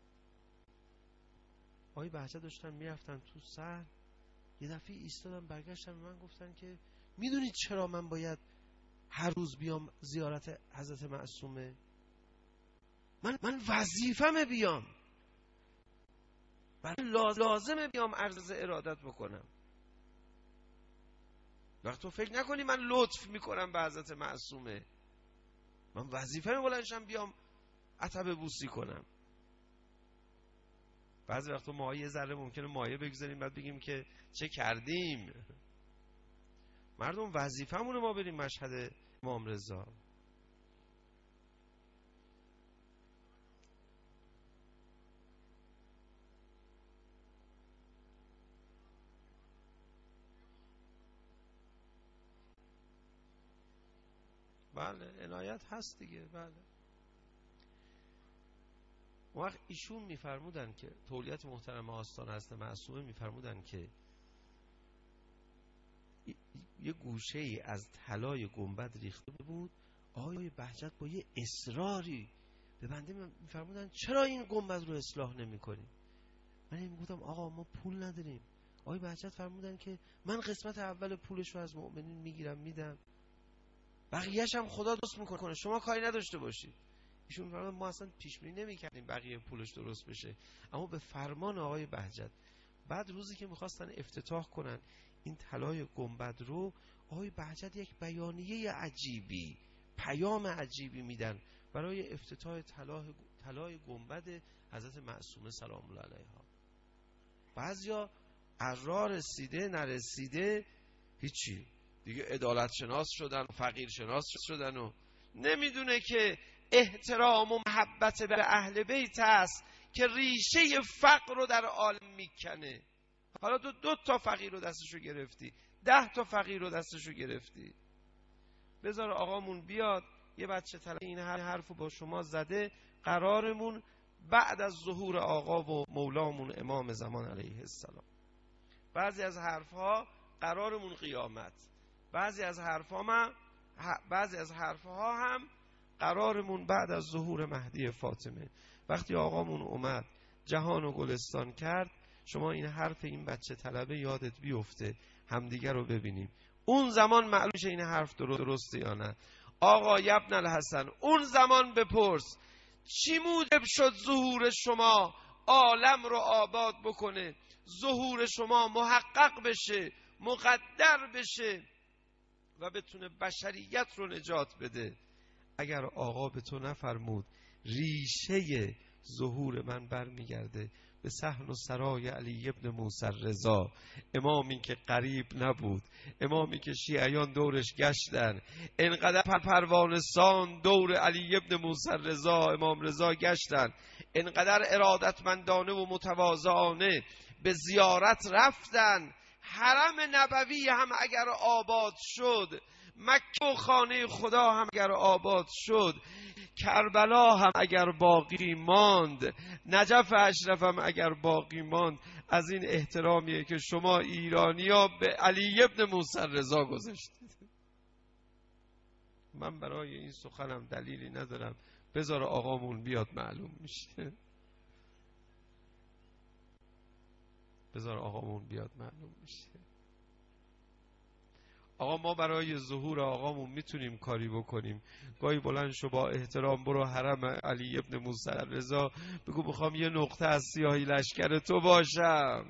آقای بهجت داشتن میرفتن تو صحن، یه دفعه ایستادم برگشتم من گفتن که میدونید چرا من باید هر روز بیام زیارت حضرت معصومه؟ من وظیفه‌مه بیام، لازمه بیام عرض ارادت بکنم. وقت تو فکر نکنی من لطف میکنم به حضرت معصومه، من وظیفه‌مه بلندشم بیام عتبه بوسی کنم. بعضی وقتا ما یه ذره ممکنه مایه بگذاریم بعد بگیم که چه کردیم. مردم وظیفه‌مونه ما بریم مشهد امام رضا. بله عنایت هست دیگه. بله وقت ایشون میفرمودن که تولیت محترم آستان حضرت معصومه میفرمودن که یه گوشه ای از طلای گنبد ریخته بود. آقای بهجت با یه اصراری به بنده میفرمودن چرا این گنبد رو اصلاح نمی کنی؟ من میگفتم آقا ما پول نداریم. آقای بهجت فرمودن که من قسمت اول پولش رو از مؤمنین میگیرم میدم، بقیه‌اش هم خدا درست میکنه، شما کاری نداشته باشید. ایشون فرمودن ما اصلا پیش بینی نمی‌کردیم بقیه پولش درست بشه، اما به فرمان آقای بهجت بعد روزی که می‌خواستن افتتاح کنن این طلای گنبد رو، آقای بهجت یک بیانیه عجیبی، پیام عجیبی میدن برای افتتاح طلای گنبد حضرت معصومه سلام الله علیها. بعضیا عرا رسیده نرسیده هیچی، دیگه عدالت شناس شدن، فقیر شناس شدن و نمیدونه که احترام و محبت به اهل بیت است که ریشه فقر رو در عالم میکنه. حالا تو 2 تا فقیر رو دستشو گرفتی، 10 تا فقیر رو دستشو گرفتی، بذار آقامون بیاد یه بچه طلب این حرفو با شما زده، قرارمون بعد از ظهور آقا و مولامون امام زمان علیه السلام، بعضی از حرفها قرارمون قیامت، بعضی از حرفها هم قرارمون بعد از ظهور مهدی فاطمه. وقتی آقامون اومد جهان و گلستان کرد، شما این حرف این بچه طلبه یادت بیفته، همدیگر رو ببینیم. اون زمان معلوم شه این حرف درسته یا نه. آقا ابن الحسن، اون زمان بپرس چی موجب شد ظهور شما عالم رو آباد بکنه، ظهور شما محقق بشه، مقدر بشه و بتونه بشریت رو نجات بده. اگر آقا به تو نفرمود ریشه ظهور من برمیگرده به صحن و سرای علی ابن موسی رضا، امامی که قریب نبود، امامی که شیعیان دورش گشتن، انقدر پروانسان دور علی ابن موسی رضا امام رضا گشتن، انقدر ارادتمندانه و متواضعانه به زیارت رفتن. حرم نبوی هم اگر آباد شد، مکه و خانه خدا هم اگر آباد شد، کربلا هم اگر باقی ماند، نجف اشرف هم اگر باقی ماند، از این احترامیه که شما ایرانی‌ها به علی ابن موسی رضا گذاشتید. من برای این سخنم دلیلی ندارم، بذار آقامون بیاد معلوم میشه. بذار آقامون بیاد معلوم میشه. آقا ما برای ظهور آقامون میتونیم کاری بکنیم. گاهی بلند شو با احترام برو حرم علی ابن موسی رضا بگو میخوام یه نقطه از سیاهی لشکر تو باشم.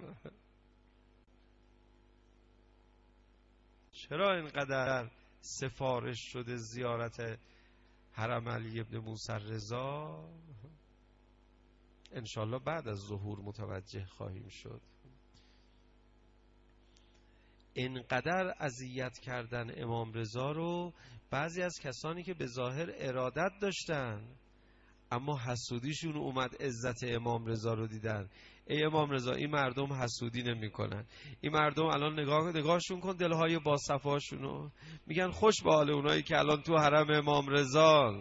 چرا اینقدر سفارش شده زیارت حرم علی ابن موسی رضا؟ انشالله بعد از ظهور متوجه خواهیم شد. اینقدر اذیت کردن امام رضا رو بعضی از کسانی که به ظاهر ارادت داشتن اما حسودیشون اومد عزت امام رضا رو دیدن. ای امام رضا، این مردم حسودی نمی کنن، این مردم الان نگاهشون کن، دلهای با صفاشونو، میگن خوش به حال اونایی که الان تو حرم امام رضا.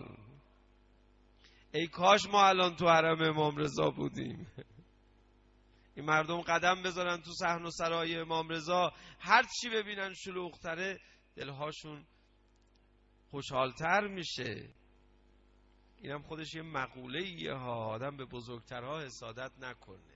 ای کاش ما الان تو حرم امام رضا بودیم. این مردم قدم بذارن تو صحن و سرای امام رضا، هر چی ببینن شلوغ‌تره دلهاشون خوشحالتر میشه. اینم خودش یه مقوله ایه ها، آدم به بزرگترها حسادت نکنه.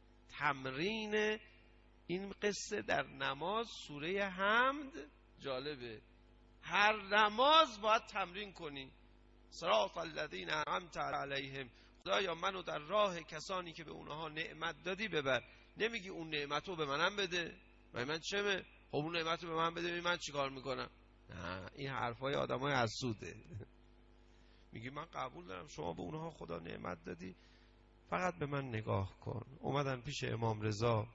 تمرین این قصه در نماز سوره حمد جالبه، هر نماز باید تمرین کنی. صراط الذین انعمت علیهم، خدایا منو در راه کسانی که به اونها نعمت دادی ببر. نمیگی اون نعمتو به منم بده، من چمه؟ خب اون نعمتو به من بده، من چیکار میکنم؟ نه، این حرفای آدمای حسوده. میگی من قبول دارم شما به اونها خدا نعمت دادی، فقط به من نگاه کن. اومدن پیش امام رضا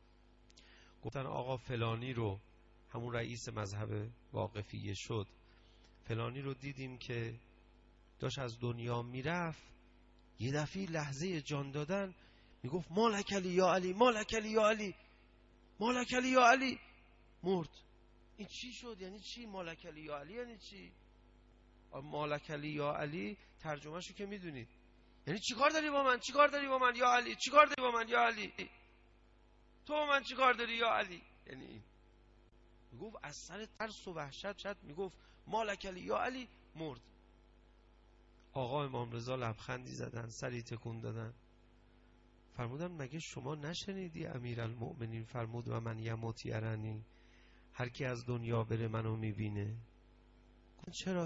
گفتن آقا فلانی رو، همون رئیس مذهب واقفیه شد، فلانی رو دیدیم که داشت از دنیا میرفت، یه دفعه لحظه جان دادن میگفت مالک علی یا علی، مالک علی یا علی، مالک علی یا علی، مرد. این چی شد؟ یعنی چی مالک علی یا علی؟ یعنی چی مالک علی یا علی؟ ترجمهشو که میدونید، یعنی چیکار داری با من؟ چیکار داری با من یا علی؟ چیکار داری با من یا علی؟ تو با من چیکار داری یا علی؟ یعنی این میگفت از سر ترس و وحشت میگفت مالک علی یا علی، مرد. آقا امام رضا لبخندی زدن، سری تکون دادن، فرمودن مگه شما نشنیدی امیرالمؤمنین فرمود و من یموت یرنی، هر کی از دنیا بره منو میبینه. چرا؟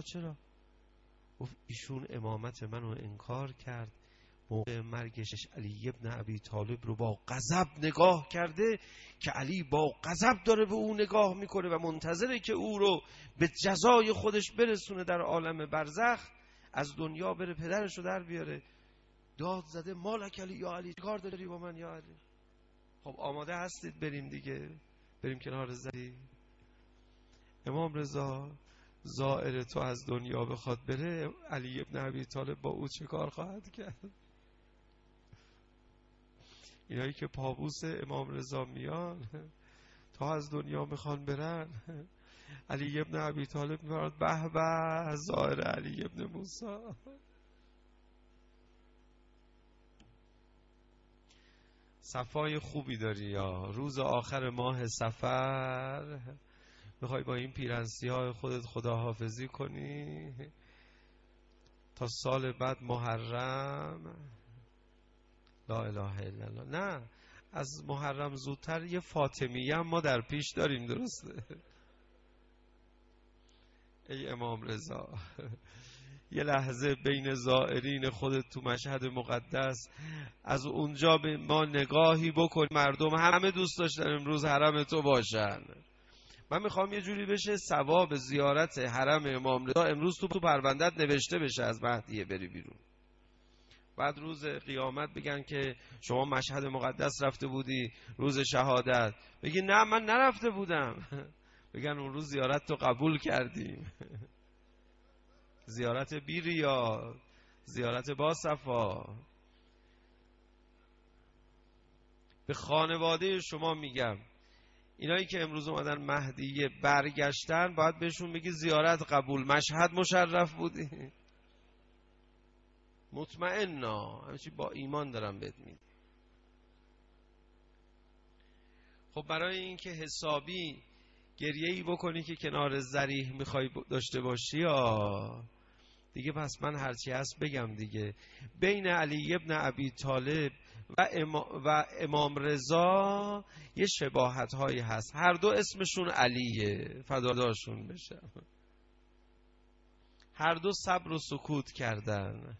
گفت ایشون امامت منو انکار کرد، موقع مرگش علی ابن ابی طالب رو با غضب نگاه کرده که علی با غضب داره به او نگاه میکنه و منتظره که او رو به جزای خودش برسونه در عالم برزخ، از دنیا بره پدرش رو در بیاره. داد زده مالک علی یا علی، کار داری با من یا علی؟ خب آماده هستید بریم دیگه، بریم کنار زدی. امام رضا زائر تو از دنیا بخواد بره، علی ابن ابی طالب با او چه کار خواهد کرد؟ اینایی که پابوس امام رضا میان تا از دنیا میخوان برن، علی ابن ابی طالب میاد به به زائر علی ابن موسی. صفای خوبی داری یا روز آخر ماه صفر میخوای با این پیرنسی های خودت خداحافظی کنی تا سال بعد محرم؟ لا اله الا الله. نه، از محرم زودتر یه فاطمیه هم ما در پیش داریم، درسته؟ ای امام رضا یه لحظه بین زائرین خودت تو مشهد مقدس از اونجا به ما نگاهی بکن. مردم همه دوست داشتن امروز حرم تو باشن. من میخوام یه جوری بشه ثواب زیارت حرم امام رضا امروز تو پروندت نوشته بشه از مهدیه بری بیرون. بعد روز قیامت بگن که شما مشهد مقدس رفته بودی روز شهادت، بگی نه من نرفته بودم. بگن اون روز زیارت تو قبول کردیم. زیارت بیریا، زیارت با صفا. به خانواده شما میگم، اینایی که امروز اومدن مهدیه برگشتن، باید بهشون بگی زیارت قبول، مشهد مشرف بودی. مطمئنا همچی با ایمان دارم بهت میگم. خب برای اینکه حسابی گریه‌ای بکنی که کنار ذریح میخوای داشته باشی یا دیگه، پس من هرچی هست بگم دیگه. بین علی ابن ابی طالب و امام رضا یه شباهت هایی هست. هر دو اسمشون علیه، فداداشون بشم. هر دو صبر و سکوت کردن،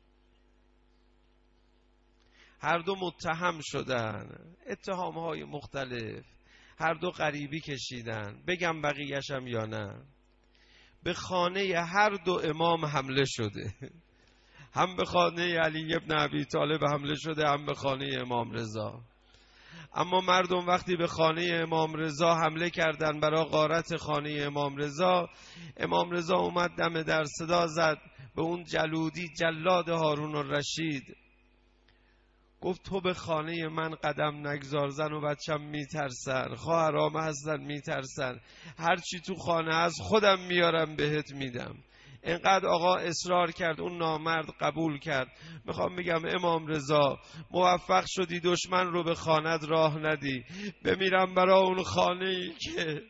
هر دو متهم شدن، اتهام های مختلف، هر دو غریبی کشیدن. بگم بقیه‌شم یا نه؟ به خانه هر دو امام حمله شده، هم به خانه علی ابن ابی طالب حمله شده، هم به خانه امام رضا. اما مردم وقتی به خانه امام رضا حمله کردن برای غارت خانه امام رضا اومد دم در صدا زد به اون جلودی جلاد هارون الرشید، گفت تو به خانه من قدم نگذار، زن و بچم میترسن، خواهرام هستن میترسن، هرچی تو خانه هست خودم میارم بهت میدم. اینقدر آقا اصرار کرد، اون نامرد قبول کرد. میخوام بگم امام رضا موفق شدی دشمن رو به خانت راه ندی. بمیرم برای اون خانه ای که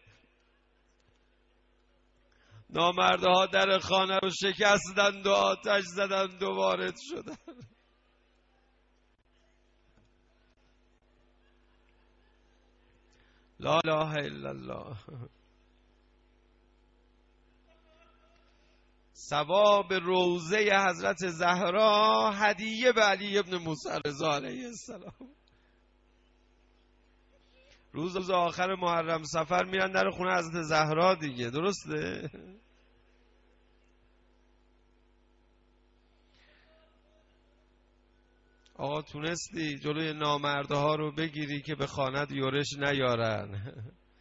نامردها در خانه رو شکستند و آتش زدند و وارد شدند. لا اله الا الله. ثواب روضه حضرت زهرا هدیه به علی ابن موسی رضا علیه السلام. روز آخر محرم صفر میرن در خونه حضرت زهرا دیگه، درسته؟ آقا تونستی جلوی نامردها رو بگیری که به خانت یورش نیارن.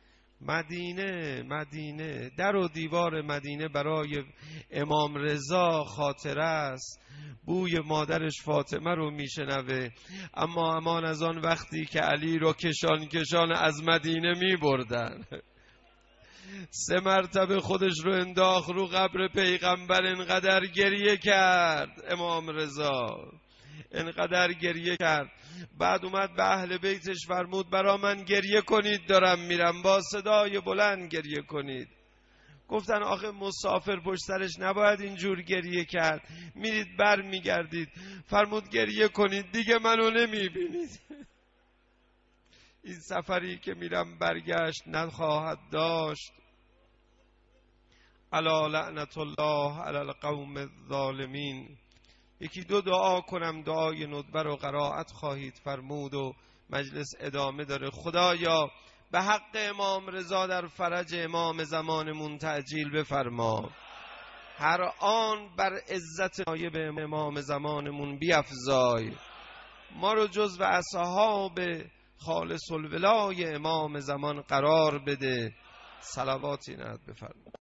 مدینه در و دیوار مدینه برای امام رضا خاطره است. بوی مادرش فاطمه رو میشنوه، اما امان از آن وقتی که علی رو کشان از مدینه میبردن. 3 مرتبه خودش رو انداخت رو قبر پیغمبر، انقدر گریه کرد امام رضا، انقدر گریه کرد. بعد اومد به اهل بیتش فرمود برا من گریه کنید، دارم میرم، با صدای بلند گریه کنید. گفتن آخه مسافر پشت سرش نباید اینجور گریه کرد، میرید بر میگردید. فرمود گریه کنید دیگه منو نمیبینید. این سفری که میرم برگشت نخواهد داشت. الا لعنت الله علی القوم الظالمین. یکی دو دعا کنم، دعای ندبه رو قرائت خواهید فرمود و مجلس ادامه داره. خدایا به حق امام رضا در فرج امام زمانمون تعجیل بفرما. هر آن بر عزت نایب امام زمانمون بیفزای. ما رو جزو اصحاب خالص الولای امام زمان قرار بده. صلواتی نهد بفرمایید.